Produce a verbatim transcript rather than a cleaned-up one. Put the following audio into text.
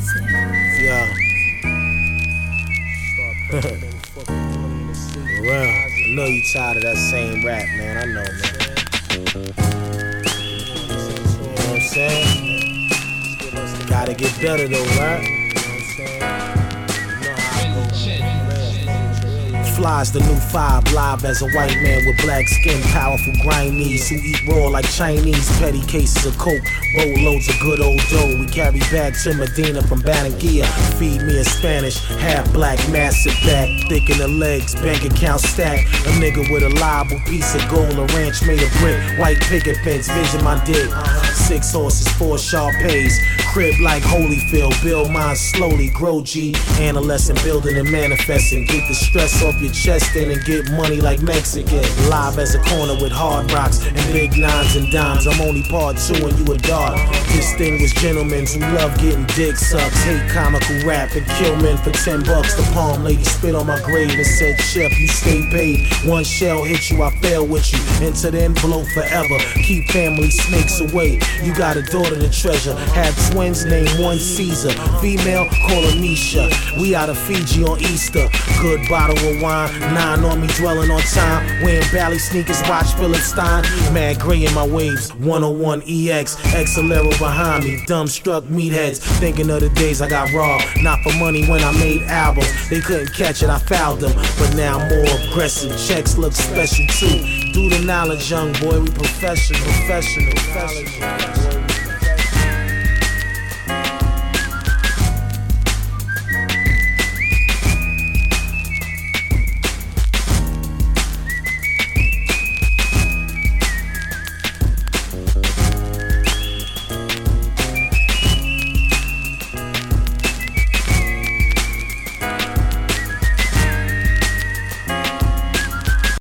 Yeah. Well, I know you tired of that same rap, man. I know, man. You know what I'm saying? Gotta get better though, right? You know what I'm saying? Fly's the new five, live as a white man with black skin, powerful grind-knees who eat raw like Chinese, petty cases of coke, boatloads of good old dough. We carry back to Medina from Barranquilla, feed me in Spanish, half black, massive back, thick in the legs, bank account stack. A nigga with a liable piece of gold, a ranch made of brick, white picket fence, vision my dick. Six horses, four Sharpays, crib like Holyfield, build mine slowly, grow G, adolescent building and manifesting, get the stress off your chest in and get money like Mexican. Live as a corner with hard rocks and big nines and dimes. I'm only part two and you a dog. Distinguished gentlemen who love getting dick sucks, hate comical rap and kill men for ten bucks. The palm lady spit on my grave and said, Chef, you stay paid. One shell hit you, I fell with you. Into the envelope forever. Keep family snakes away. You got a daughter to treasure. Have twins, name one Caesar. Female, call her Nisha. We out of Fiji on Easter. Good bottle of wine. Nine on me, dwelling on time. Wearing Bally sneakers, watch Philip Stein. Mad gray in my waves, one oh one E X. Exalero behind me, dumbstruck meatheads. Thinking of the days I got robbed. Not for money when I made albums. They couldn't catch it, I fouled them. But now I'm more aggressive, checks look special too. Do the knowledge, young boy, we professional, professional, professional.